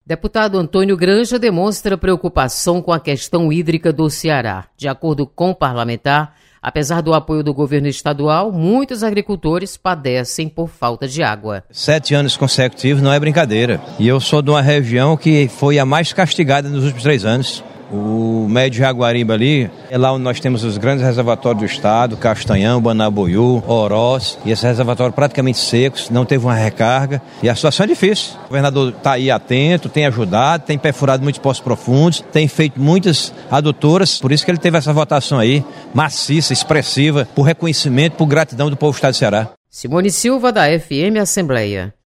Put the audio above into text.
Deputado Antônio Granja demonstra preocupação com a questão hídrica do Ceará. De acordo com o parlamentar, apesar do apoio do governo estadual, muitos agricultores padecem por falta de água. 7 anos consecutivos não é brincadeira. E eu sou de uma região que foi a mais castigada nos últimos 3 anos. O Médio Jaguaribe ali, é lá onde nós temos os grandes reservatórios do estado, Castanhão, Banabuiú, Oroz, e esses reservatórios praticamente secos, não teve uma recarga, e a situação é difícil. O governador está aí atento, tem ajudado, tem perfurado muitos poços profundos, tem feito muitas adutoras, por isso que ele teve essa votação aí, maciça, expressiva, por reconhecimento, por gratidão do povo do estado do Ceará. Simone Silva, da FM Assembleia.